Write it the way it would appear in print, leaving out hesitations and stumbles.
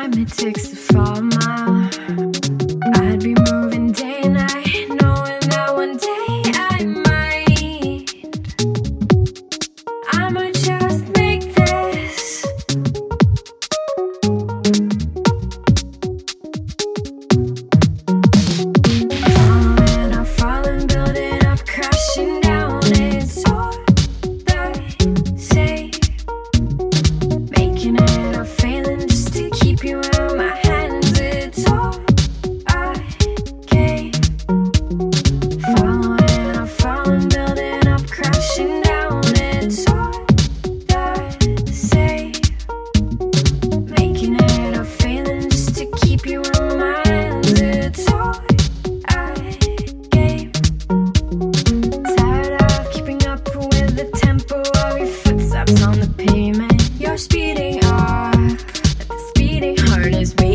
time it takes to fall a mile. I'd be moving day and night, knowing that one day I might just make this. Following, I'm falling, building up, crashing down. It's all that say, making it or failing just to keep you in my hands. It's all I gave. Following, I'm falling, building up, crashing down. It's all that say, making it or failing just to keep you in my hands. It's all I gave. Tired of keeping up with the tempo of your footsteps on the pavement. You're speeding up, but the speeding heart is beating.